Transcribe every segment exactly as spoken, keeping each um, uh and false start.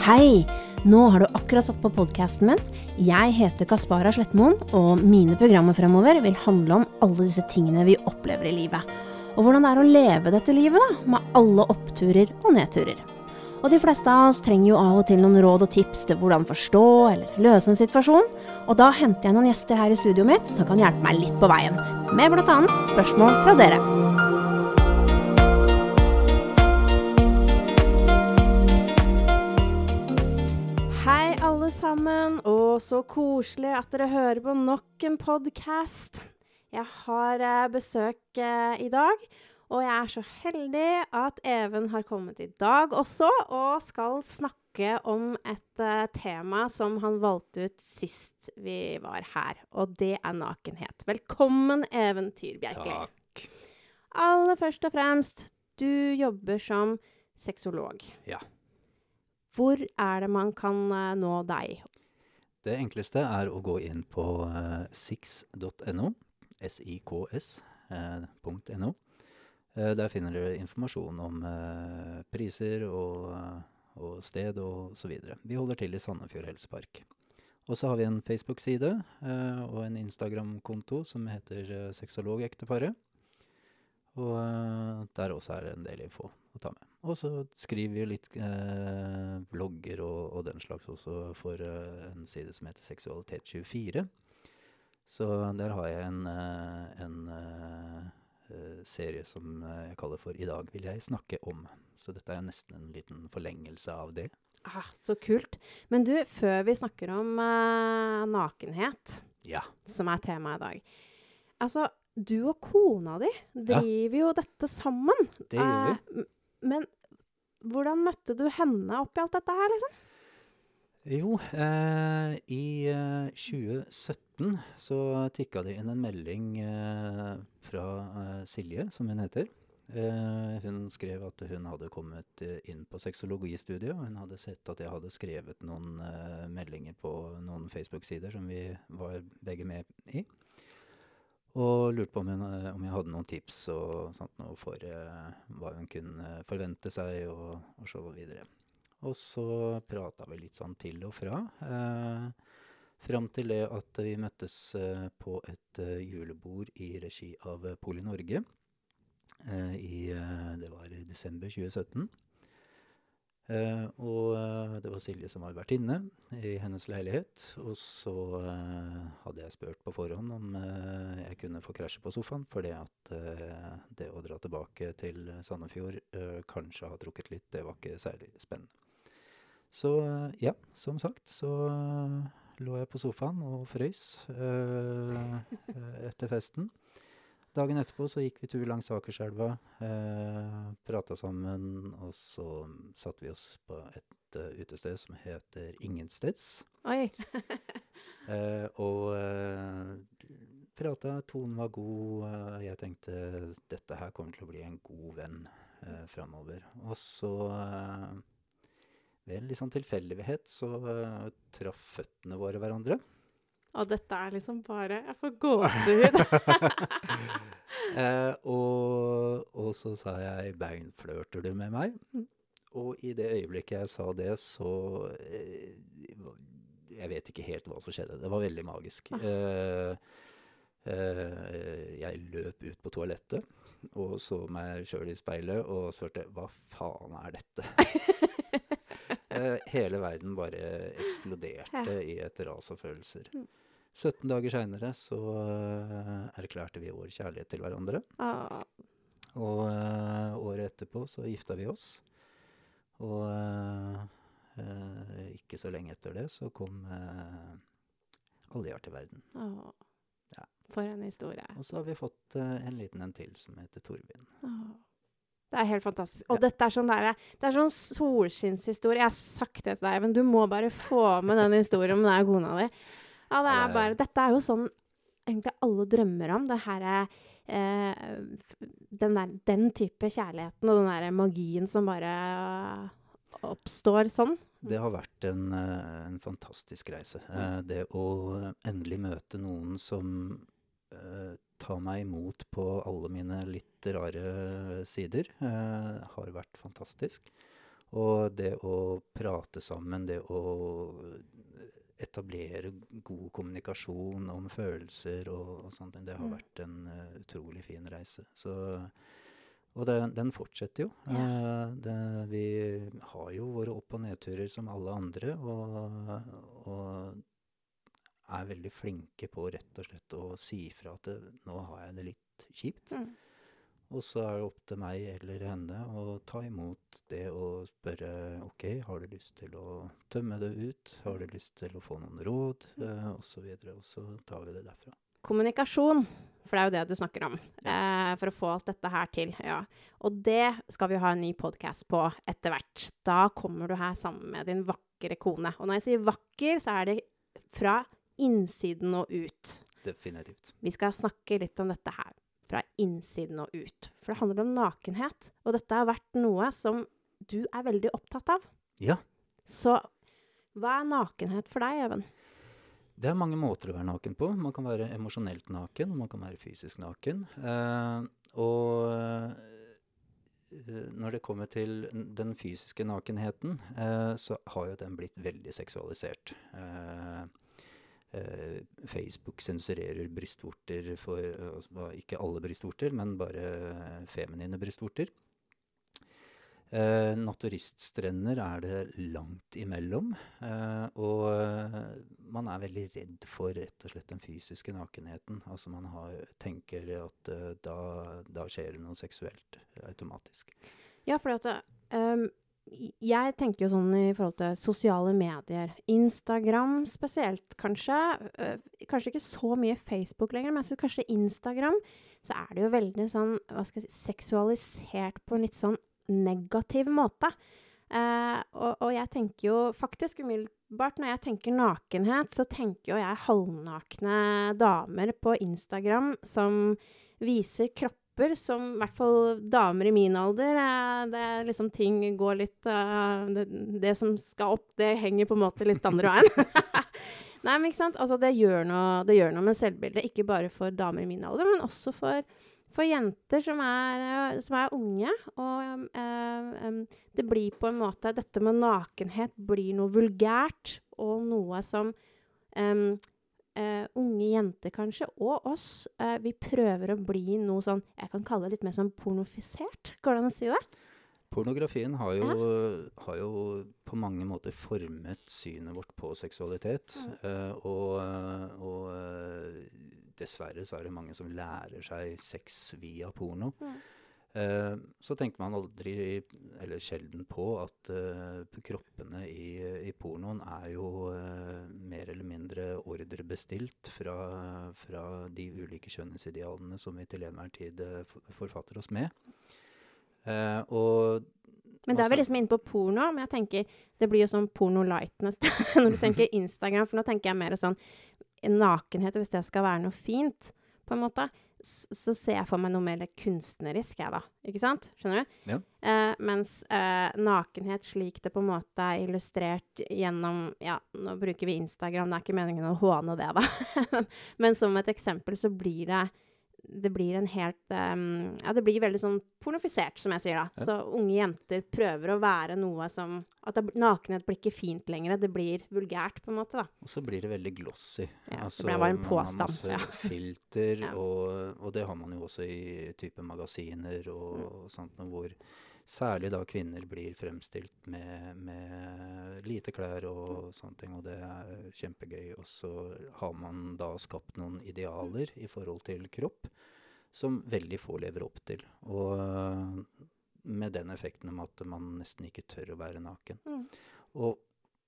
Hei! Nå har du akkurat satt på podcasten min. Jeg heter Kaspara Slettmoen, og mine programmer fremover vil handle om alle disse tingene vi opplever i livet. Og hvordan det er å leve dette livet da, med alle oppturer og nedturer. Og de fleste av oss trenger jo av og til noen råd og tips til hvordan forstå eller løse en situasjon. Og da henter jeg noen gjester her i studioet mitt som kan hjelpe meg litt på veien. Med blant annet spørsmål fra dere. Hei alle sammen, og så koselig at dere hører på nok en podcast. Jeg har eh, besøk eh, i dag, og jeg er så heldig at Even har kommet i dag også, og skal snakke om et eh, tema som han valgte ut sist vi var her, og det er nakenhet. Velkommen, Even Tyrbjerkli. Takk. Aller først og fremst, du jobber som sexolog. Ja. Hvor er det man kan uh, nå deg? Det enkleste er å gå inn på uh, six dot no, S I K S punkt no. Uh, der finner dere informasjon om uh, priser og, uh, og sted og så videre. Vi holder til i Sandefjord Helsepark. Og så har vi en Facebook-side uh, og en Instagram-konto som heter uh, Sexologekteparet. Og uh, der også er det en del info å ta med. Og så skriver vi litt eh, blogger og, og den slags også for uh, en side som heter Seksualitet tjuefire. Så der har jeg en, uh, en uh, serie som jeg kaller for I dag vil jeg snakke om. Så dette er nesten en liten forlengelse av det. Ah, så kult. Men du, før vi snakker om uh, nakenhet, Ja. som er tema i dag. Altså, du og kona di driver jo dette sammen. Det gjør vi. Uh, men hvordan møtte du henne oppi alt dette her, liksom? Jo, eh, i eh, tjue sytten så tikket det inn en melding eh, fra eh, Silje, som hun heter. Eh, hun skrev at hun hadde kommet eh, inn på sexologistudiet, og hun hadde sett at jeg hadde skrevet noen eh, meldinger på noen Facebook-sider som vi var begge med i. Og lurte på om, hun, om jeg hadde noen tips og sånt noe for uh, hva hun kunne forvente seg og, og så videre. Og så pratet vi litt sånn til og fra. Uh, frem til det at vi møttes uh, på et uh, julebord i regi av uh, Poli Norge. Uh, i, uh, det var i desember tjue sytten. Uh, og uh, det var Silje som hadde vært inne i hennes leilighet, og så uh, hadde jeg spurt på forhånd om uh, jeg kunne få krasje på sofaen, fordi at uh, det å dra tilbake til Sandefjord uh, kanskje har trukket litt, det var ikke særlig spennende. Så uh, ja, som sagt, så uh, lå jeg på sofaen og frøys uh, etter festen. Dagen etterpå så gikk vi tur langs Akerselva, eh, pratet sammen, og så satt vi oss på et uh, utested som heter Ingensteds. Oi! eh, og uh, pratet, tonen var god, uh, jeg tenkte dette her kommer til å bli en god venn uh, fremover. Og så, uh, ved litt sånn tilfeldighet, så uh, traff føttene våre hverandre. Og dette er liksom bare, jeg får gåsehud. eh, og, og så sa jeg, beinflørter du med meg? Mm. Og i det øyeblikket jeg sa det, så eh, jeg vet ikke helt hva som skjedde. Det var veldig magisk. Eh, eh, jeg løp ut på toalettet, og så meg selv i speilet, og spurte, hva faen er dette? eh, hele verden bare eksploderte ja. I et ras av følelser. Mm. sytten dager senere så uh, erklærte vi vår kjærlighet til hverandre. Ah. Og uh, året etterpå så gifta vi oss. Og uh, uh, ikke så lenge etter det så kom uh, Aljar til verden. Ah. Ja. For en historie. Og så har vi fått uh, en liten en til som heter Torbjørn. Ah. Det er helt fantastisk. Og ja. Dette er sånn der, det er sånn solskinnshistorie. Jeg har sagt det til deg, men du må bare få med den historien med deg og kona di. Ja, det er bare, dette er jo sånn egentlig alle drømmer om, det her er eh, den, der, den type kjærligheten og den der magien som bare oppstår sånn. Det har vært en, en fantastisk reise. Eh, det å endelig møte noen som eh, tar meg imot på alle mine litt rare sider, eh, har vært fantastisk. Og det å prate sammen, det å etablere god kommunikasjon om følelser og, og sånt, det har Mm. vært en uh, utrolig fin reise. Så, og det, den fortsetter jo. Ja. Uh, det, vi har jo våre opp- og nedturer som alle andre, og, og er veldig flinke på rett og slett å si fra at det, nå har jeg det litt kjipt. Mm. Og så er det opp til meg eller henne å ta imot det og spørre, ok, har du lyst til å tømme det ut? Har du lyst til å få noen råd? Eh, og så videre, og så tar vi det derfra. Kommunikasjon, for det er jo det du snakker om, eh, for å få alt dette her til. Ja. Og det skal vi ha en ny podcast på etter hvert. Da kommer du her sammen med din vakre kone. Og når jeg sier vakker, så er det fra innsiden og ut. Definitivt. Vi skal snakke litt om dette her. Fra innsiden og ut. For det handler om nakenhet. Og dette har vært noe som du er veldig opptatt av. Ja. Så hva er nakenhet for deg, Even? Det er mange måter å være naken på. Man kan være emosjonelt naken, og man kan være fysisk naken. Eh, og eh, når det kommer til den fysiske nakenheten, eh, så har jo den blitt veldig seksualisert. Eh, Uh, Facebook sensurerer brystvorter for, uh, ikke alle brystvorter, men bare feminine brystvorter. Uh, naturiststrender er det langt imellom, uh, og uh, man er veldig redd for rett og slett den fysiske nakenheten. Altså man har, tenker at uh, da, da skjer det noe seksuelt uh, automatisk. Ja, for at um jeg tenker jo sånn i forhold til sosiale medier. Instagram spesielt, kanskje. Øh, kanskje ikke så mye Facebook lenger, men jeg synes kanskje Instagram, så er det jo veldig sånn, hva skal jeg si, seksualisert på en litt sånn negativ måte. Uh, og, og jeg tenker jo faktisk umiddelbart, når jeg tenker nakenhet, så tenker jo jeg halvnakne damer på Instagram som viser kropp som i hvert fall damer i min alder, eh, det er liksom ting går litt, uh, det, det som skal opp, det henger på en måte litt andre veien. Nei, men ikke sant? Altså, det gjør noe, det gjør noe med selvbildet, ikke bare for damer i min alder, men også for, for jenter som er, som er unge. Og uh, um, det blir på en måte, dette med nakenhet blir noe vulgært, og noe som um, Uh, unge jenter kanskje, og oss, uh, vi prøver å bli noe sånn, jeg kan kalle det litt mer sånn pornofisert. Går det an å si det? Pornografien har jo, Ja. har jo på mange måter formet synet vårt på seksualitet, Mm. uh, og, og uh, dessverre så er det mange som lærer seg sex via porno. Mm. Uh, så tenker man aldri, eller sjelden på, at uh, kroppene i, i pornoen er jo uh, mer eller mindre ordrebestilt fra, fra de ulike kjønnsidealene som vi til enhver tid uh, forfatter oss med. Uh, og Men da er vi liksom inne på porno, men jeg tenker, det blir jo sånn porno light nesten, når du tenker Instagram, for nå tenker jeg mer sånn nakenhet, hvis det skal være noe fint, på en måte, s- så ser jeg for meg noe mer kunstnerisk, jeg da, ikke sant? Skjønner du? Ja. Eh, mens eh, nakenhet slik det på en måte er illustrert gjennom, ja, nå bruker vi Instagram, det er ikke meningen å håne det da, men som et eksempel så blir det, det blir en helt, um, ja, det blir veldig sånn pornofisert, som jeg sier da. Ja. Så unge jenter prøver å være noe som, at det, nakenhet blir ikke fint lenger, det blir vulgært på en måte da. Og så blir det veldig glossy. Ja, det ble bare en man har påstand, masse ja. filter, Ja. og, og det har man jo også i type magasiner og, og sånt, noe hvor særlig da kvinner blir fremstilt med, med lite klær og sånne ting, og det er kjempegøy. Og så har man da skapt noen idealer i forhold til kropp, som veldig få lever opp til. Og med den effekten om at man nesten ikke tør å være naken. Mm. Og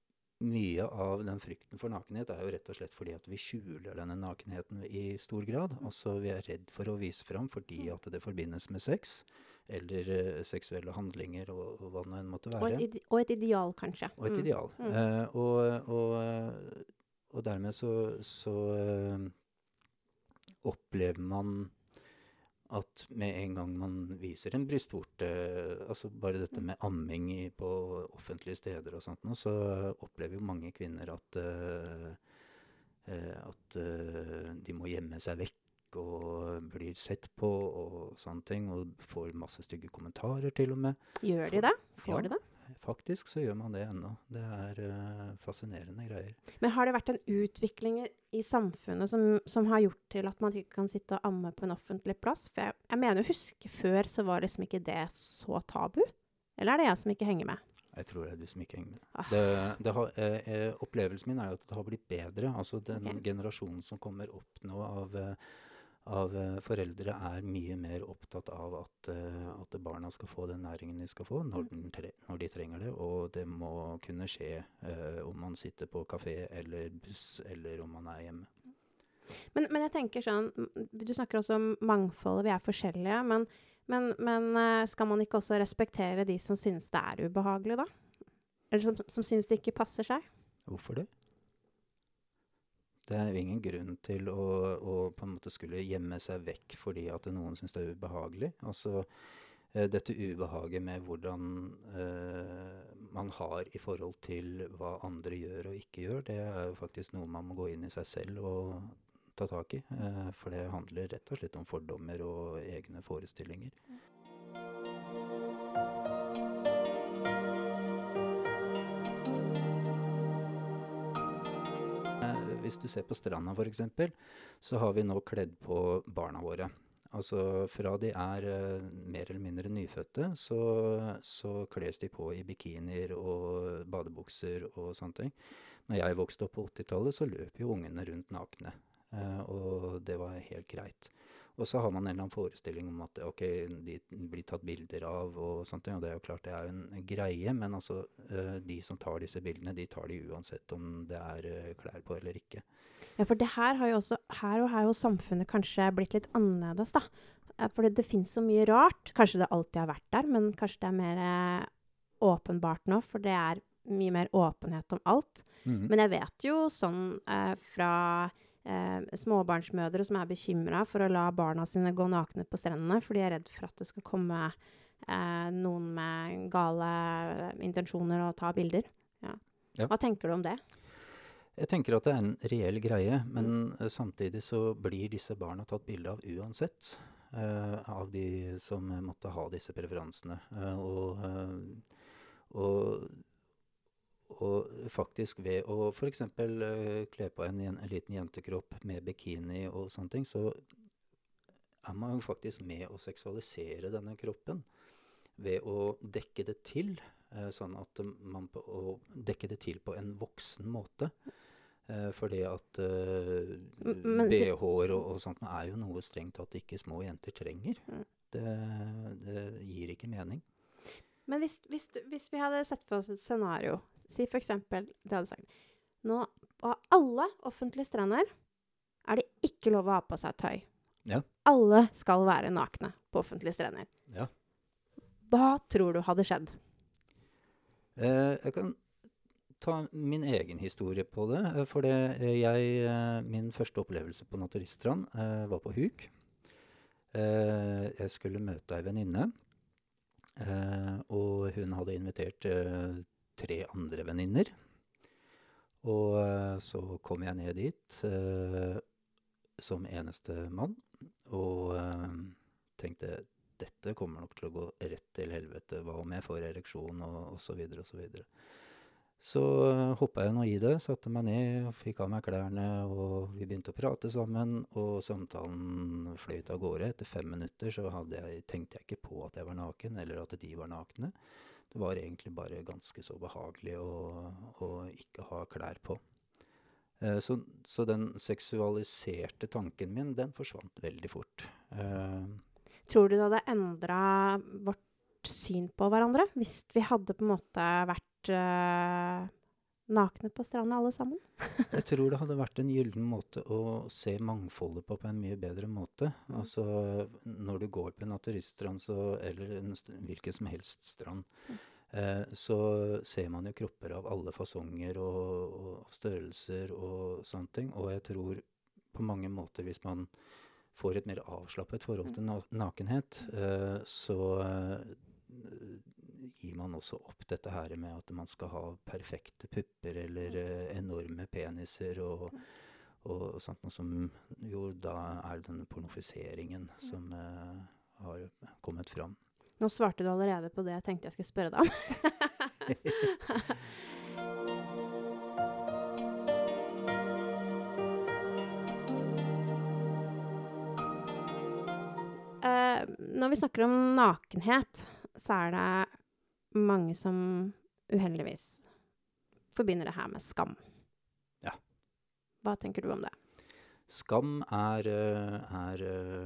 mye av den frykten for nakenhet er jo rett og slett fordi at vi skjuler denne nakenheten i stor grad. Altså vi er redd for å vise fram fordi at det forbindes med sex, eller uh, seksuelle handlinger og, og hva det enn måtte Og være. et, ide og et ideal, kanskje. Og et Mm. ideal. Mm. Eh, og, og, og dermed så, så eh, opplever man at med en gang man viser en brystvorte, altså bare dette med amming i, på offentlige steder og sånt, nå, så opplever jo mange kvinner at, uh, uh, at uh, de må gjemme seg vekk og blir sett på og sånne ting, og får masse stygge kommentarer til og med. Gjør de det? Får Ja. de det? faktisk så gjør man det ennå. Det er uh, fascinerende greier. Men har det vært en utvikling i, i samfunnet som, som har gjort til at man ikke kan sitte og amme på en offentlig plass? For jeg, jeg mener å huske før så var liksom ikke det så tabu. Eller er det jeg som ikke henger med? Jeg tror det er du som ikke henger med. Ah. Det, det har, eh, eh, opplevelsen min er at det har blitt bedre. Altså den Ok. generasjonen som kommer opp nå av, eh, av eh, foreldre er mye mer opptatt av at, eh, at barna skal få den næringen de skal få når, den tre, når de trenger det. Og det må kunne skje eh, om man sitter på kafé eller buss eller om man er hjemme. Men, men jeg tenker sånn, du snakker også om mangfoldet, vi er forskjellige, men Men, men uh, skal man ikke også respektere de som synes det er ubehagelig, da? Eller som, som synes det ikke passer seg? Hvorfor det? Det er jo ingen grunn til å, å på en måte skulle gjemme seg vekk fordi at noen synes det er ubehagelig. Altså, eh, dette ubehaget med hvordan eh, man har i forhold til hva andre gjør og ikke gjør, det er jo faktisk noe man må gå inn i seg selv og ta tak i, eh, for det handler rett og slett om fordommer og egne forestillinger. Eh, hvis du ser på stranda for eksempel, så har vi nå kledd på barna våre. Altså fra de er eh, mer eller mindre nyfødte, så, så kles de på i bikinier og badebukser og sånne ting. Når jeg vokste opp på åttitallet, så løp jo ungene rundt nakne. Uh, og det var helt greit. Og så har man en eller annen forestilling om at ok, de blir tatt bilder av og sånt, og det er jo klart det er jo en greie, men altså uh, de som tar disse bildene, de tar de uansett om det er uh, klær på eller ikke. Ja, for det her har jo også, her og her har jo samfunnet kanskje blitt litt annerledes, da. Uh, for det, det finnes så mye rart. Kanskje det alltid har vært der, men kanskje det er mer uh, åpenbart nå, for det er mye mer åpenhet om alt. Mm-hmm. Men jeg vet jo sånn uh, fra Eh, småbarnsmødre som er bekymret for å la barna sine gå nakne på strendene, for de er redd for at det skal komme eh, noen med gale intensjoner og ta bilder. Ja. Ja. Hva tenker du om det? Jeg tenker at det er en reell greie, men uh, samtidig så blir disse barna tatt bilde av uansett, uh, av de som uh, måtte ha disse preferansene. Uh, og, uh, og Og faktisk ved å for eksempel uh, kle på en, en liten jentekropp med bikini og sånne ting, så er man faktisk med å seksualisere denne kroppen ved å dekke det til, uh, sånn at man på, å dekke det til på en voksen måte. Uh, fordi at uh, B H-er og, og sånt er jo noe strengt at ikke små jenter trenger. Det, det gir ikke mening. Men hvis, hvis, hvis vi hadde sett for oss et scenario, si for eksempel, det hadde sagt, nå på alle offentlige strender er det ikke lov å ha på seg tøy. Ja. Alle skal være nakne på offentlige strender. Ja. Hva tror du hadde skjedd? Eh, jeg kan ta min egen historie på det, for det, jeg, min første opplevelse på Naturiststrand eh, var på Huk. Eh, jeg skulle møte ei venninne. Uh, og hun hadde invitert uh, tre andre venninner. Og uh, så kom jeg ned dit uh, som eneste mann, og uh, tenkte, dette kommer nok til å gå rett til helvete, hva om jeg får ereksjon, og, og så videre, og så videre. Så uh, hoppet jeg nå i det, satte meg ned, fikk av meg klærne, og vi begynte å prate sammen, og samtalen fløyt av gårde. Etter fem minutter så hadde jeg, tenkte jeg ikke på at jeg var naken, eller at de var nakne. Det var egentlig bare ganske så behagelig å, å ikke ha klær på. Uh, så, så den seksualiserte tanken min, den forsvant veldig fort. Uh, Tror du det hadde endret vårt syn på hverandre, hvis vi hadde på en måte vært uh, nakne på stranden alle sammen? Jeg tror det hadde vært en gylden måte å se mangfoldet på på en mye bedre måte. Mm. Altså, når du går på en naturiststrand, så, eller en st- hvilken som helst strand, mm. eh, så ser man jo kropper av alle fasonger og, og størrelser og sånne ting. Og jeg tror på mange måter, hvis man får et mer avslappet forhold til na- nakenhet, eh, så eh, gir man også opp dette her med at man skal ha perfekte pupper eller eh, enorme peniser og, og, og sånt noe som jo da er denne pornofiseringen som eh, har kommet fram. Nå svarte du allerede på det jeg tenkte jeg skulle spørre deg om. Uh, når vi snakker om nakenhet, så er det mange som uheldigvis forbinder det her med skam. Ja. Hva tenker du om det? Skam er, er,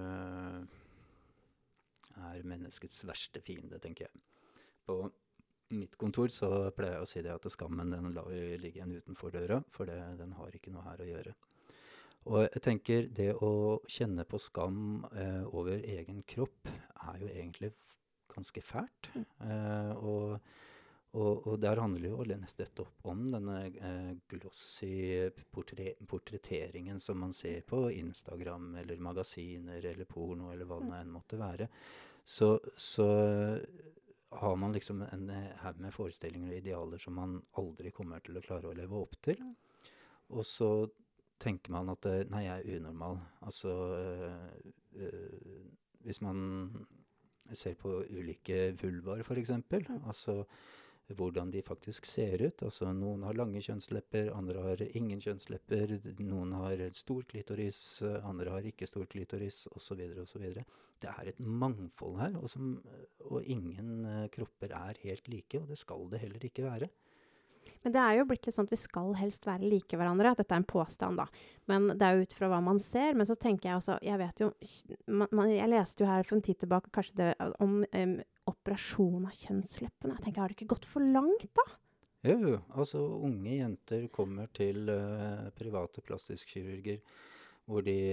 er menneskets verste fiende, tenker jeg. På mitt kontor så pleier jeg å si det at skammen den lar vi ligge igjen utenfor døra, for det, den har ikke noe her å gjøre. Og jeg tenker det å kjenne på skam eh, over egen kropp er jo egentlig ganske fælt. Mm. Eh, og, og, og der handler jo nettopp om denne eh, glossy portre portretteringen som man ser på Instagram eller magasiner eller porno eller hva det enn måtte være. Så, så har man liksom en haug med forestillinger og idealer som man aldri kommer til å klare å leve opp til. Og så tenker man at nei, jeg er unormal. Altså, øh, øh, hvis man ser på ulike vulvar for eksempel, mm. altså hvordan de faktisk ser ut. Altså, noen har lange kjønnslepper, andre har ingen kjønnslepper, noen har stor klitoris, andre har ikke stor klitoris, og så videre, og så videre. Det er et mangfold her, og, som, og ingen uh, kropper er helt like, og det skal det heller ikke være. Men det er jo blitt litt sånn at vi skal helst være like hverandre, at dette er en påstand da. Men det er jo ut fra hva man ser, men så tenker jeg også, jeg vet jo, man, man, jeg leste jo her for en tid tilbake, kanskje det om um, operasjon av kjønnsleppene. Jeg tenker, har det ikke gått for langt da? Jo, jo. Altså unge jenter kommer til uh, private plastikkirurger, hvor de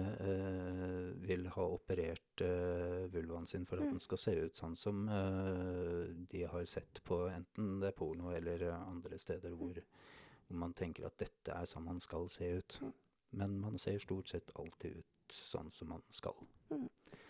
uh, vil ha operert uh, vulvaen sin for at mm. den skal se ut sånn som uh, de har sett på enten det er porno eller uh, andre steder hvor, hvor man tenker at dette er sånn man skal se ut. Mm. Men man ser stort sett alltid ut sånn som man skal. Mm.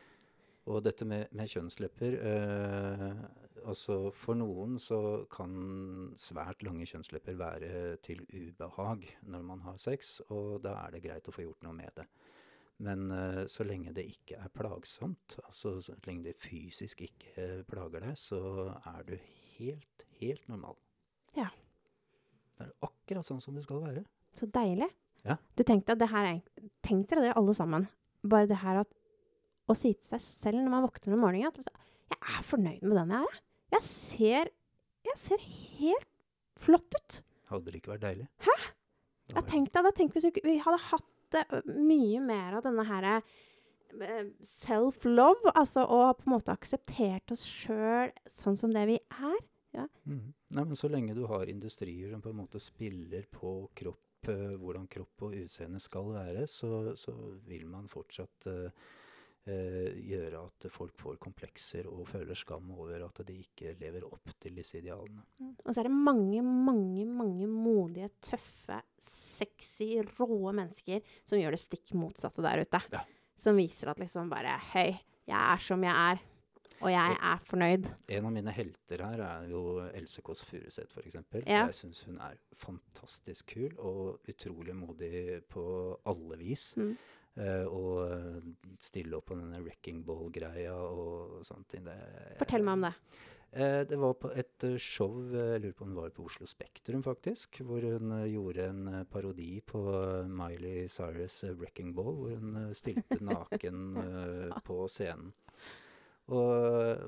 Og dette med, med kjønnslepper, uh, altså for noen så kan svært lange kjønnslepper være til ubehag når man har sex, og da er det greit å få gjort noe med det. Men uh, så lenge det ikke er plagsomt, altså så lenge det fysisk ikke uh, plager deg, så er du helt, helt normal. Ja. Det er akkurat sånn som det skal være. Så deilig. Ja. Du tenkte at det her er, tenk dere det alle sammen, bare det her at å si til seg selv når man våkner om morgenen, at jeg er fornøyd med den jeg er. Jeg ser, jeg ser helt flott ut. Hadde det ikke vært deilig? Hæ? Jeg tenkte, jeg tenkte hvis vi hadde hatt uh, mye mer av denne her uh, self-love, altså å på en måte akseptert oss selv sånn som det vi er. Ja. Mm. Nei, men så lenge du har industrier som på en måte spiller på kropp, uh, hvordan kropp og utseende skal være, så, så vil man fortsatt uh, Uh, gjøre at folk får komplekser og føler skam over at de ikke lever opp til disse idealene. Mm. Og så er det mange, mange, mange modige, tøffe, sexy, råe mennesker som gjør det stikk motsatte der ute. Ja. Som viser at liksom bare, hei, jeg er som jeg er, og jeg og er fornøyd. En av mine helter her er jo Else Kåss Furuseth for eksempel. Ja. Jeg synes hun er fantastisk kul og utrolig modig på alle vis. Mm. Uh, og stille opp på denne wrecking ball-greia og sånt. Det, Fortell meg om det. Uh, det var på et uh, show, jeg lurer på om det var på Oslo Spektrum faktisk, hvor hun uh, gjorde en uh, parodi på uh, Miley Cyrus' uh, wrecking ball, hvor hun uh, stilte naken uh, på scenen. Og,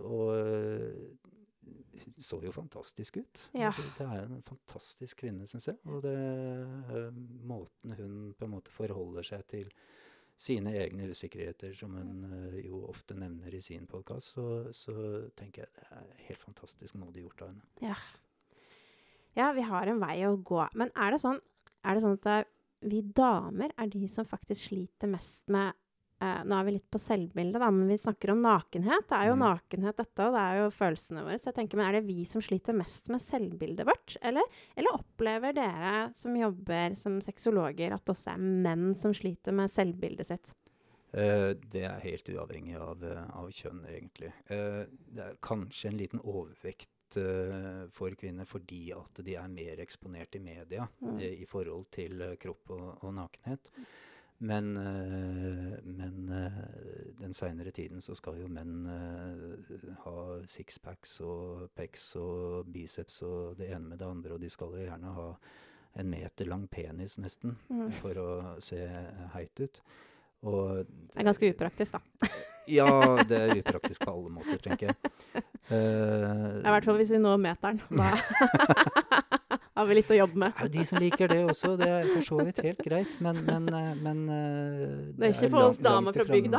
og hun så jo fantastisk ut. Ja. Altså, det er en fantastisk kvinne, synes jeg. Og det, uh, måten hun på en måte forholder seg til sine egne usikkerheter, som hun uh, jo ofte nevner i sin podcast, så, så tenker jeg det er helt fantastisk modig gjort av henne. Ja. Ja, vi har en vei å gå. Men er det sånn, er det sånn at vi damer er de som faktisk sliter mest med Uh, nå er vi litt på selvbildet da, men vi snakker om nakenhet. Det er jo mm. nakenhet dette, og det er jo følelsene våre. Så jeg tenker, men er det vi som sliter mest med selvbildet vårt? Eller, eller opplever dere som jobber som sexologer at det også er menn som sliter med selvbildet sitt? Uh, det er helt uavhengig av, uh, av kjønn, egentlig. Uh, det er kanskje en liten overvekt uh, for kvinner fordi at de er mer eksponert i media mm. uh, i forhold til uh, kropp og, og nakenhet. Men, uh, men uh, den senere tiden så skal jo menn uh, ha sixpacks og pecs og biceps og det ene med det andre, og de skal jo gjerne ha en meter lang penis nesten mm. for å se heit ut. Og det er ganske upraktisk da. Ja, det er upraktisk på alle måter, tenker jeg. Uh, I hvert fall hvis vi når meteren. Da har vi litt å jobbe med. Ja, de som liker det også, det er for så vidt helt greit, men, men, men det, det er ikke for oss damer fra bygda.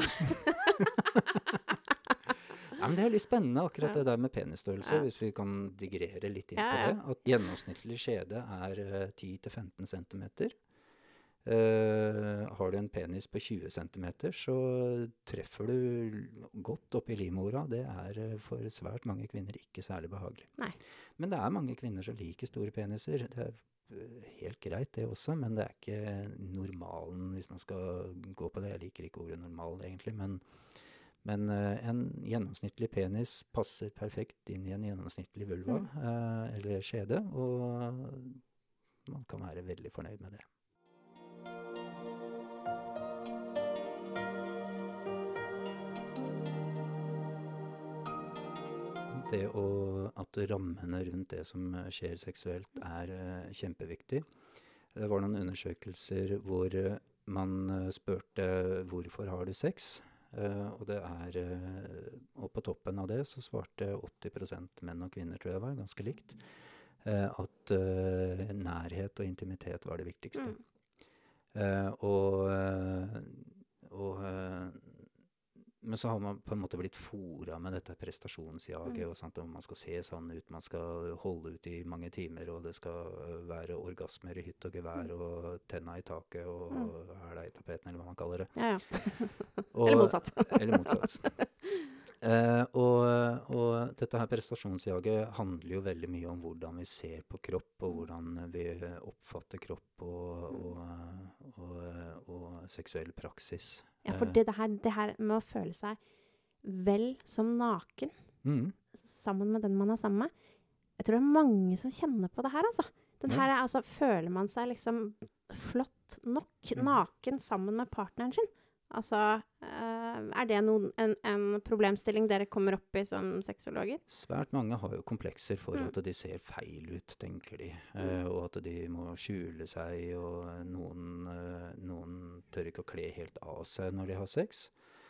Ja, men det er litt spennende akkurat det der med penisstørrelse, ja. Hvis vi kan digrere litt inn på ja, ja. det. At gjennomsnittlig skjede er uh, ti til femten centimeter. Uh, har du en penis på tjue centimeter, så treffer du godt opp i livmora. Det er uh, for svært mange kvinner ikke særlig behagelig. Nei. Men det er mange kvinner som liker store peniser. Det er uh, helt greit det også, men det er ikke normalen hvis man skal gå på det. Jeg liker ikke ordet normal egentlig, men, men uh, en gjennomsnittlig penis passer perfekt inn i en gjennomsnittlig vulva, mm. uh, eller skjede, og man kan være veldig fornøyd med det. Det å, at rammene rundt det som skjer seksuelt er uh, kjempeviktig. Det var noen undersøkelser hvor uh, man uh, spurte hvorfor har du sex? Uh, og det er, uh, og på toppen av det så svarte åtti prosent menn og kvinner, tror jeg var, ganske likt, uh, at uh, nærhet og intimitet var det viktigste. Mm. Uh, og, uh, og uh, men så har man på en måte blitt fora med dette prestasjonsjaget, mm. og sånt, og man skal se sånn ut, man skal holde ut i mange timer, og det skal være orgasmer i hytt og gevær, mm. og tenna i taket, og mm. hæla i tapeten, eller hva man kaller det. Ja, ja. og, eller motsatt. eller motsatt. Uh, og, og dette her prestasjonsjaget handler jo veldig mye om hvordan vi ser på kropp, og hvordan vi oppfatter kropp og, og, og, og, og seksuell praksis. Ja, for det, det, her, det her med å føle seg vel som naken, mm. sammen med den man er sammen med, jeg tror det er mange som kjenner på det her, altså. Den her, er, altså føler man seg liksom flott nok, mm. naken sammen med partneren sin. Altså, øh, er det noen, en, en problemstilling dere kommer opp i som sexologer? Svært mange har jo komplekser for mm. at de ser feil ut, tenker de. Mm. Uh, og at de må skjule seg, og noen, uh, noen tør ikke å kle helt av seg når de har sex.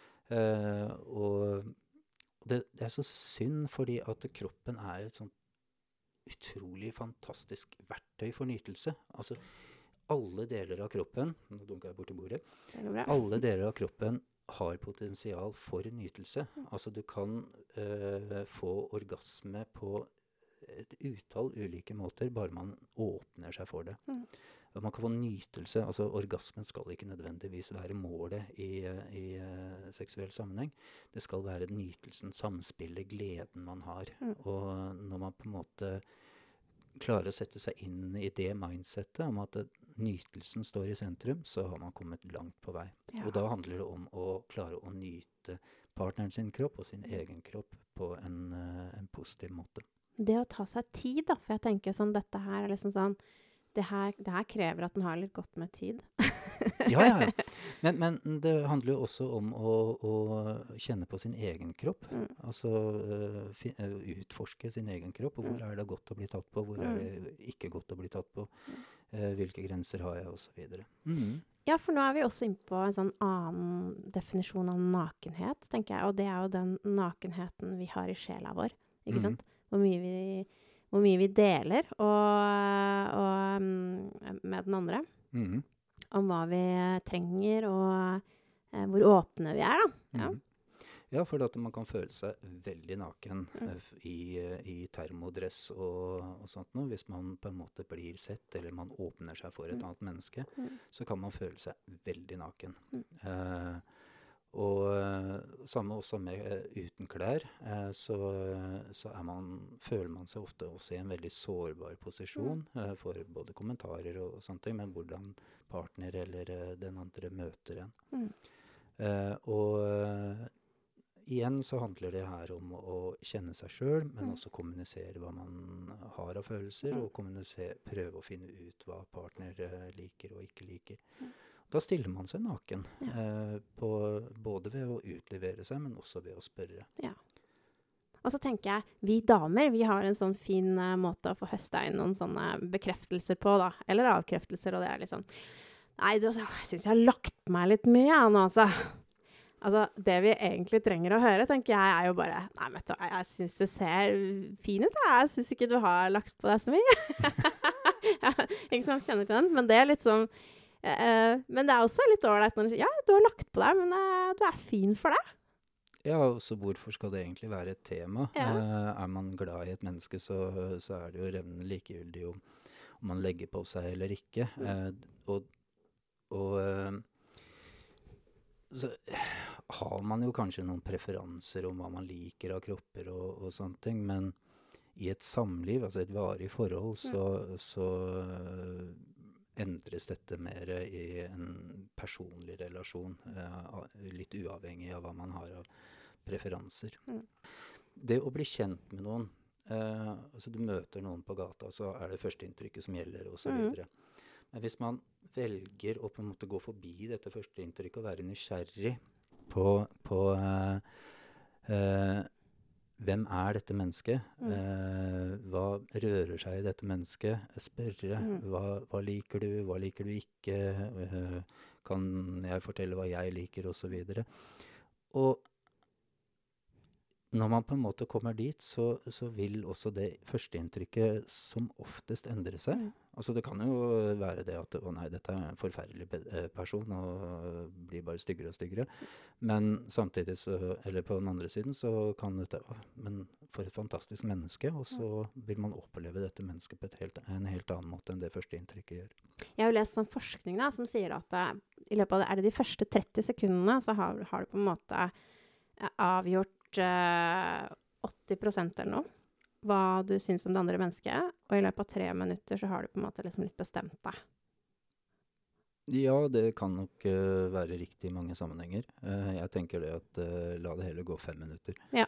Uh, og det, det er så synd, fordi at kroppen er et sånt utrolig fantastisk verktøy for nytelse. Altså, alle deler av kroppen, nå dunker jeg bort i bordet, alle deler av kroppen har potensial for nytelse. Altså du kan uh, få orgasme på et utall ulike måter, bare man åpner seg for det. Mm. Man kan få nytelse, altså orgasmen skal ikke nødvendigvis være målet i, i uh, seksuell sammenheng. Det skal være nytelsen, samspillet, gleden man har. Mm. Og når man på en måte klarer å sette seg inn i det mindsetet om at nytelsen står i sentrum, så har man kommet langt på vei. Ja. Og da handler det om å klare å nyte partneren sin kropp og sin egen kropp på en, uh, en positiv måte. Det å ta seg tid, da, for jeg tenker sånn, dette her er liksom sånn, det her, det her krever at den har litt godt med tid. ja, ja, ja. Men, men det handler jo også om å, å kjenne på sin egen kropp. Mm. Altså uh, fi, uh, utforske sin egen kropp, og hvor mm. er det godt å bli tatt på, hvor mm. er det ikke godt å bli tatt på, uh, hvilke grenser har jeg, og så videre. Mm. Ja, for nå er vi også inne på en sånn annen definisjon av nakenhet, tenker jeg, og det er jo den nakenheten vi har i sjela vår, ikke mm. sant? Hvor mye vi... hvor mye vi deler og, og, um, med den andre. Mm. Om hva vi trenger, og uh, hvor åpne vi er, da. Ja, mm. ja for at man kan føle seg veldig naken mm. uh, i, uh, i termodress og, og sånt noe. Hvis man på en måte blir sett, eller man åpner seg for et mm. annet menneske, mm. så kan man føle seg veldig naken. Mm. Uh, Og uh, samme også med uh, uten klær, uh, så, så er man, føler man seg ofte også i en veldig sårbar posisjon uh, for både kommentarer og, og sånne ting, men hvordan partner eller uh, den andre møter en. Mm. Uh, og uh, igjen så handler det her om å kjenne seg selv, men mm. også kommunisere hva man har av følelser, mm. og prøve å finne ut hva partner uh, liker og ikke liker. Mm. da stiller man seg naken. Ja. Eh, på, både ved å utlevere seg, men også ved å spørre. Ja. Og så tenker jeg, vi damer, vi har en sånn fin uh, måte å få høste inn noen sånne bekreftelser på, da. Eller avkreftelser, og det er litt sånn, nei, du, jeg synes jeg har lagt meg litt mye, ja, nå, altså. Altså, det vi egentlig trenger å høre, tenker jeg, er jo bare, nei, vet du, jeg, jeg synes det ser fin ut, jeg synes ikke du har lagt på deg så mye. Ja, ikke sant, kjenner til den, men det er litt sånn, uh, men det er også litt ålreit når du sier, ja, du har lagt på deg, men uh, du er fin for det. Ja, så hvorfor skal det egentlig være et tema? Ja. Eh, er man glad i et menneske, så, så er det jo revnende likegyldig om, om man legger på seg eller ikke. Eh, og og eh, så har man jo kanskje noen preferanser om hva man liker av kropper og, og sånne ting, men i et samliv, altså et varig forhold, så, så uh, endres dette mer i en personlig relasjon, uh, litt uavhengig av hva man har av preferanser. Mm. Det å bli kjent med noen, uh, altså du møter noen på gata, så er det førsteinntrykket som gjelder, og så videre. Mm. Men hvis man velger å på en måte gå forbi dette førsteinntrykket og være nysgjerrig på, på uh, uh, hvem er dette mennesket? Mm. Uh, hva rører seg i dette mennesket? Spørre, mm. hva, hva liker du, hva liker du ikke? Uh, kan jeg fortelle hva jeg liker, og så videre. Og når man på en måte kommer dit, så, så vil også det førsteinntrykket som oftest endre seg. Mm. Altså det kan jo være det at, å nei, dette er en forferdelig pe- person, og blir bare styggere og styggere. Men samtidig, så, eller på den andre siden, så kan dette, å, men for et fantastisk menneske, og så vil man oppleve dette mennesket på et helt, en helt annen måte enn det førsteinntrykket gjør. Jeg har jo lest sånn forskning da, som sier at uh, i løpet av det, er det de første tretti sekundene, så har, har du på en måte uh, avgjort Uh, åtti prosent eller noe, hva du syns om det andre mennesket, og i løpet av tre minutter så har du på en måte liksom litt bestemt deg. Ja, det kan nok uh, være riktig i mange sammenhenger. Uh, jeg tenker det at uh, la det heller gå fem minutter. Ja.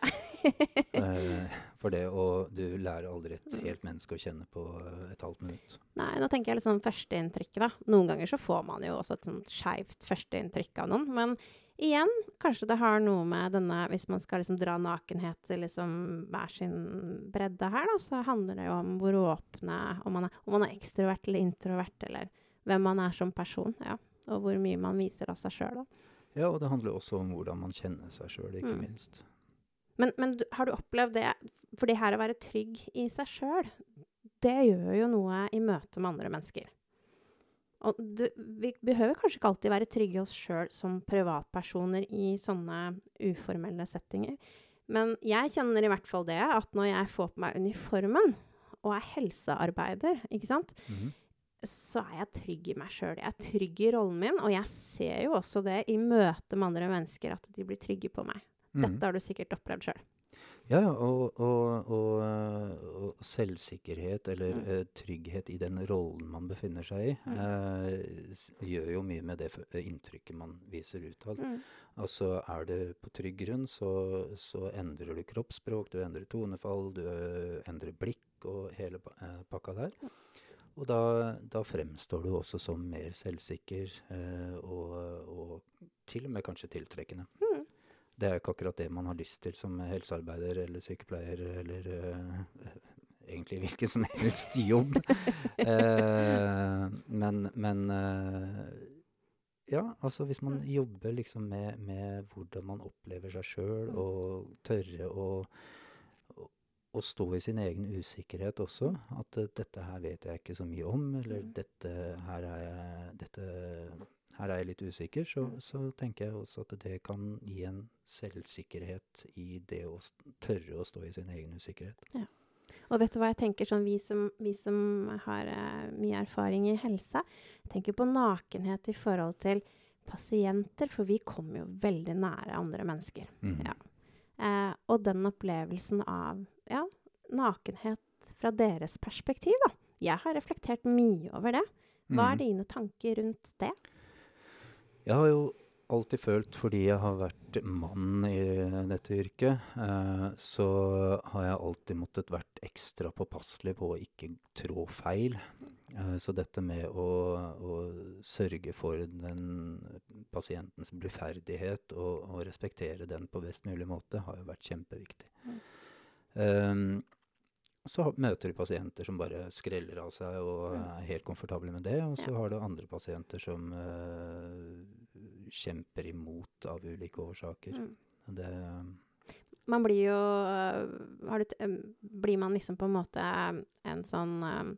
uh, for det, og du lærer aldri et helt menneske å kjenne på uh, et halvt minutt. Nei, nå tenker jeg litt sånn førsteinntrykket da. Noen ganger så får man jo også et sånt skjevt førsteinntrykk av noen, men igjen, kanskje det har noe med denne, hvis man skal liksom dra nakenhet til liksom hver sin bredde her da, så handler det jo om hvor åpne, om man er, om man er ekstrovert eller introvert, eller hvem man er som person, ja. Og hvor mye man viser av seg selv da. Ja, og det handler også om hvordan man kjenner seg selv, ikke mm. minst. Men, men du, har du opplevd det, for det her å være trygg i seg selv, det gjør jo noe i møte med andre mennesker. Og du, vi behøver kanskje ikke alltid være trygge oss selv som privatpersoner i sånne uformelle settinger. Men jeg kjenner i hvert fall det, at når jeg får på meg uniformen, og er helsearbeider, ikke sant? Mm-hmm. Så er jeg trygg i meg selv. Jeg er trygg i rollen min, og jeg ser jo også det i møte med andre mennesker, at de blir trygge på meg. Mm. Dette har du sikkert opplevd selv. Ja, og, og, og, og selvsikkerhet eller mm. uh, trygghet i den rollen man befinner seg i, mm. uh, gjør jo mye med det inntrykket man viser utad. Mm. Altså er du på trygg grunn, så, så endrer du kroppsspråk, du endrer tonefall, du uh, endrer blikk og hele uh, pakka der. Mm. Og da, da fremstår du også som mer selvsikker uh, og, og til og med kanskje tiltrekkende. Mm. Det er ikke akkurat det man har lyst til som helsearbeider eller sykepleier eller uh, egentlig hvilken som helst jobb. uh, men men uh, ja, altså hvis man jobber liksom med, med hvordan man opplever seg selv og tørre å, å, å stå i sin egen usikkerhet også, at uh, dette her vet jeg ikke så mye om, eller dette her er jeg, dette her er jeg litt usikker, så, så tenker jeg også at det kan gi en selvsikkerhet i det å st- tørre å stå i sin egen usikkerhet. Ja. Og vet du hva jeg tenker, sånn vi som, vi som har uh, mye erfaring i helse, tenker på nakenhet i forhold til pasienter, for vi kommer jo veldig nære andre mennesker. Mm. Ja. Uh, og den opplevelsen av ja, nakenhet fra deres perspektiv, da. Jeg har reflektert mye over det. Hva er dine tanker rundt det? Jeg har jo alltid følt, fordi jeg har vært mann i dette yrket, eh, så har jeg alltid måttet vært ekstra påpasselig på å ikke trå feil. Eh, Så dette med å, å sørge for den pasientens bluferdighet og, og respektere den på best mulig måte, har jo vært kjempeviktig. Mm. Um, så har- møter du pasienter som bare skreller av seg og Mm. er helt komfortable med det, og så Ja. har du andre pasienter som eh, kjemper imot av ulike årsaker. Mm. Og det, Man blir jo øh, har du t em, Blir man liksom på en måte en sånn øh,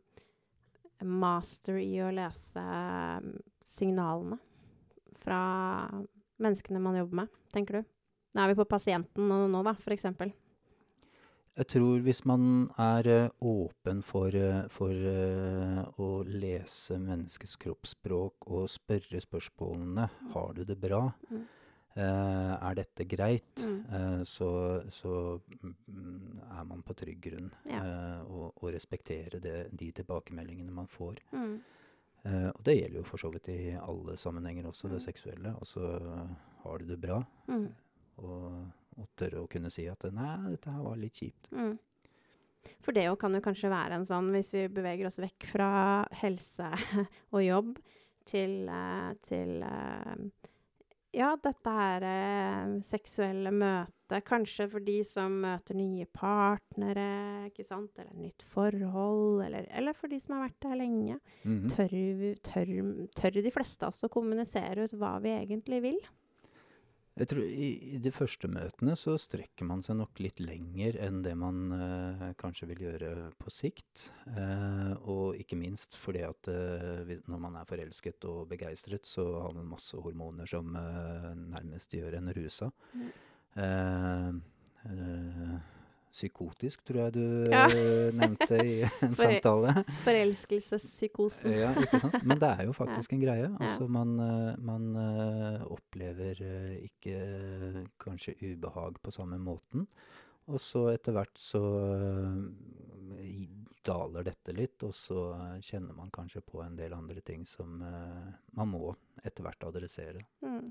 master i å lese øh, signalene fra menneskene man jobber med, tenker du? Nå er vi på pasienten nå, nå da, for eksempel. Jeg tror hvis man er eh, åpen for, eh, for eh, å lese menneskets kroppsspråk og spørre spørsmålene, har du det bra? Mm. Eh, er dette greit? Mm. Eh, så, så mm, er man på trygg grunn. Ja. Eh, og, og respektere det, de tilbakemeldingene man får. Mm. Eh, og det gjelder jo for så vidt i alle sammenhenger også, det Mm. seksuelle. Altså, har du det bra? Mm. Og, og tørre å kunne si at nei, dette her var litt kjipt. Mm. For det jo kan jo kanskje være en sånn, hvis vi beveger oss vekk fra helse og jobb til, eh, til eh, ja, dette her eh, seksuelle møte, kanskje for de som møter nye partnere, ikke sant, eller nytt forhold, eller, eller for de som har vært der lenge. Mhm. Tør, vi- tør, tør de fleste av oss å kommunisere ut hva vi egentlig vil? Jeg tror i, I de første møtene så strekker man seg nok litt lenger enn det man eh, kanskje vil gjøre på sikt. Eh, og ikke minst fordi at eh, vi, når man er forelsket og begeistret, så har man masse hormoner som eh, nærmest gjør en rusa. Mm. Eh, eh, psykotisk, tror jeg du Ja. eh, nevnte i en For- samtale. Forelskelsespsykosen. Ja, ikke sant? Men det er jo faktisk en greie. Altså man, eh, man eh, opplever eh, ikke eh, kanskje ubehag på samme måten. Og så etter hvert så eh, i- daler dette litt, og så eh, kjenner man kanskje på en del andre ting som eh, man må etter hvert adressere. Mm.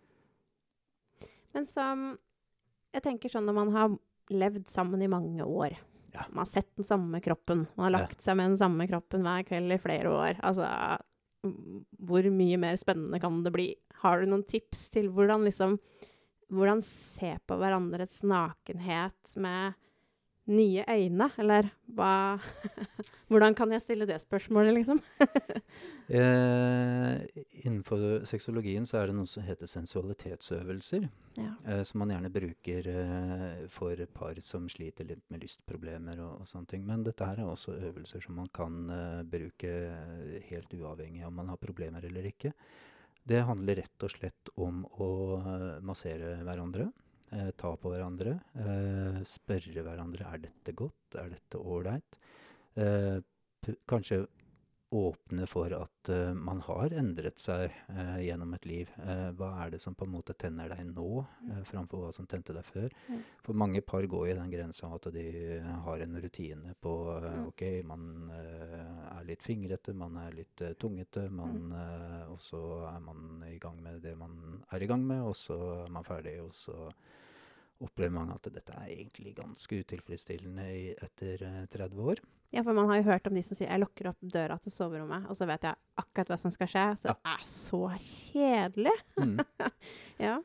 Men som, jeg tenker sånn når man har levd sammen i mange år, Ja. man har sett den samme kroppen, man har Ja. lagt seg med den samme kroppen hver kveld i flere år, altså, mm, hvor mye mer spennende kan det bli? Har du noen tips til hvordan liksom, hvordan se på hverandres nakenhet med nye øyne, eller hva, hvordan kan jeg stille det spørsmålet, liksom? Eh, innenfor sexologien så er det noe som heter sensualitetsøvelser, Ja. eh, som man gjerne bruker eh, for par som sliter litt med lystproblemer og, og sånne ting. Men dette her er også øvelser som man kan eh, bruke eh, helt uavhengig av om man har problemer eller ikke. Det handler rett og slett om å eh, massere hverandre, eh, ta på hverandre, eh, spørre hverandre, er dette godt, er dette ålreit? Eh, p- kanskje åpne for at eh, man har endret seg eh, gjennom et liv. Eh, hva er det som på en måte tenner deg nå, eh, framfor hva som tente deg før? Mm. For mange par går i den grensa at de har en rutine på eh, Mm. ok, man eh, er litt fingrete, man er litt eh, tungete, man, eh, og så er man i gang med det man er i gang med, og så er man ferdig, og så opplever mange at dette er egentlig ganske utilfredsstillende i, etter eh, tretti år. Ja, for man har jo hørt om de som sier, jeg lukker opp døra til soverommet, og så vet jeg akkurat hva som skal skje, så Ja. det er så kjedelig. Mm. Ja.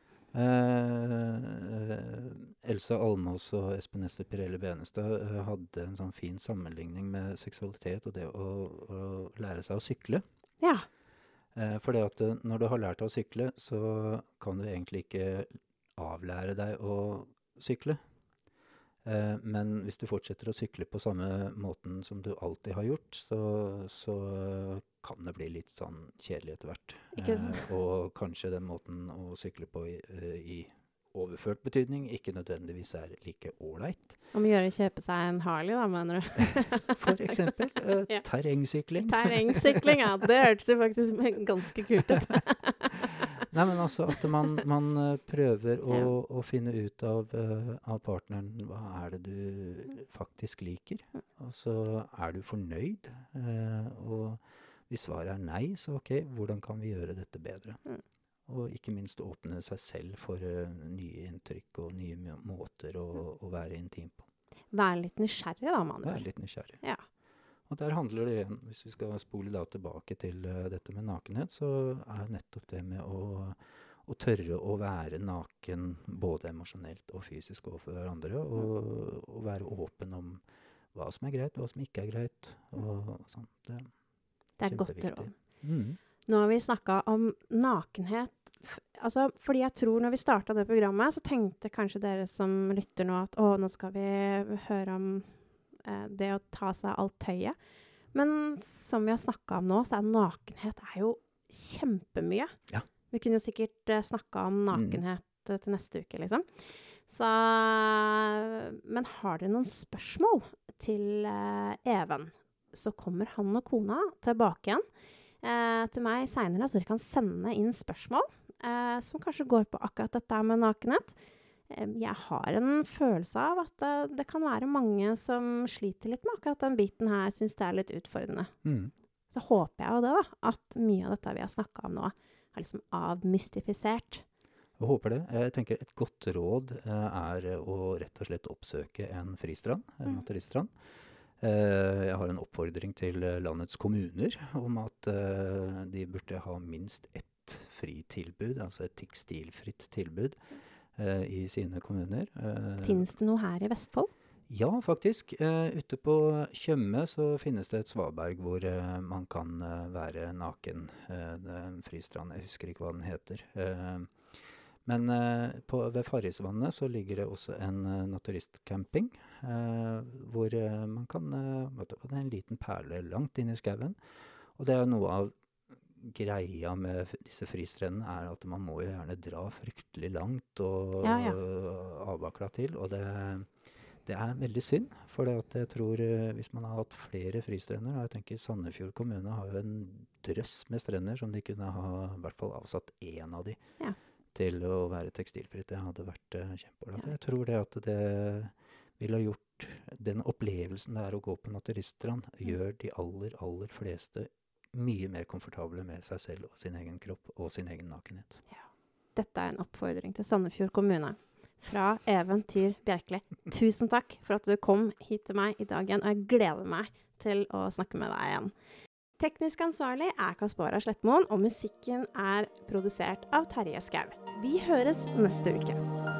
Eh, Elsa Almås og Espen Ester Pirelli Benestad eh, hadde en sånn fin sammenligning med seksualitet og det å, å lære seg å sykle. Ja. Eh, for det at eh, når du har lært deg å sykle, så kan du egentlig ikke avlære deg å sykle. Eh, men hvis du fortsetter å sykle på samme måten som du alltid har gjort, så, så kan det bli litt sånn kjedelig etter hvert. Ikke sant? Eh, og kanskje den måten å sykle på i, eh, i overført betydning ikke nødvendigvis er like ålreit. Om å gjøre å kjøpe seg en Harley, da, mener du? For eksempel eh, Ja. terrengsykling. Terrengsykling, ja. Det hørtes jo faktisk ganske kult ut. Nei, men altså at man, man eh, prøver å, Ja. å finne ut av, eh, av partneren, hva er det du faktisk liker? Og så er du fornøyd? Eh, og hvis svaret er nei, så ok, hvordan kan vi gjøre dette bedre? Mm. Og ikke minst åpne seg selv for eh, nye inntrykk og nye må- måter å, å være intim på. Være litt nysgjerrig, da, med andre Være ord. litt nysgjerrig. Ja. Og der handler det igjen, hvis vi skal spole da tilbake til uh, dette med nakenhet, så er nettopp det med å, å tørre å være naken både emosjonelt og fysisk overfor hverandre, og, og være åpen om hva som er greit, hva som ikke er greit, og, og sånn. Det, det er godt råd. Mm. Nå har vi snakket om nakenhet, f- altså, fordi jeg tror når vi startet det programmet, så tenkte kanskje dere som lytter nå at, å, nå skal vi høre om eh, det å ta seg alt tøyet. Men som vi har snakket om nå, så er nakenhet er jo kjempemye. Ja. Vi kunne jo sikkert uh, snakket om nakenhet mm. til neste uke, liksom. Så, men har dere noen spørsmål til uh, Even, så kommer han og kona tilbake igjen uh, til meg senere, så dere kan sende inn spørsmål uh, som kanskje går på akkurat dette med nakenhet. Uh, jeg har en følelse av at uh, det kan være mange som sliter litt med akkurat den biten her, synes det er litt utfordrende. Mm. Så håper jeg jo det da, at mye av dette vi har snakket om nå er liksom avmystifisert. Jeg håper det. Jeg tenker et godt råd eh, er å rett og slett oppsøke en fristrand, en Mm. naturiststrand. Eh, jeg har en oppfordring til eh, landets kommuner om at eh, de burde ha minst ett fritilbud, altså et tekstilfritt tilbud eh, i sine kommuner. Eh, Finnes det noe her i Vestfold? Ja, faktisk. Eh, ute på Tjøme så finnes det et svaberg hvor eh, man kan eh, være naken. Eh, det er en fristrand, jeg husker ikke hva den heter. Eh, men eh, på, ved Farrisvannet så ligger det også en eh, naturistcamping, eh, hvor eh, man kan eh, møte på en liten perle langt inn i skauen. Og det er noe av greia med f- disse fristrendene er at man må jo gjerne dra fryktelig langt og, Ja, ja. og avbakla til, og det Det er veldig synd, for det at jeg tror eh, hvis man har hatt flere fristrender, og jeg tenker Sandefjord kommune har jo en drøss med strender som de kunne ha i hvert fall avsatt én av de Ja. til å være tekstilfritt. Det hadde vært uh, kjempeålreit. Ja. Jeg tror det at det ville ha gjort den opplevelsen det er å gå på naturiststrand, gjør de aller, aller fleste mye mer komfortable med seg selv og sin egen kropp og sin egen nakenhet. Dette er en oppfordring til Sandefjord kommune. Fra Even Tyr Bjerkeli. Tusen takk for at du kom hit til meg i dag igjen, og jeg gleder meg til å snakke med deg igjen. Teknisk ansvarlig er Kaspara Slettmoen, og musikken er produsert av Terje Skau. Vi høres neste uke.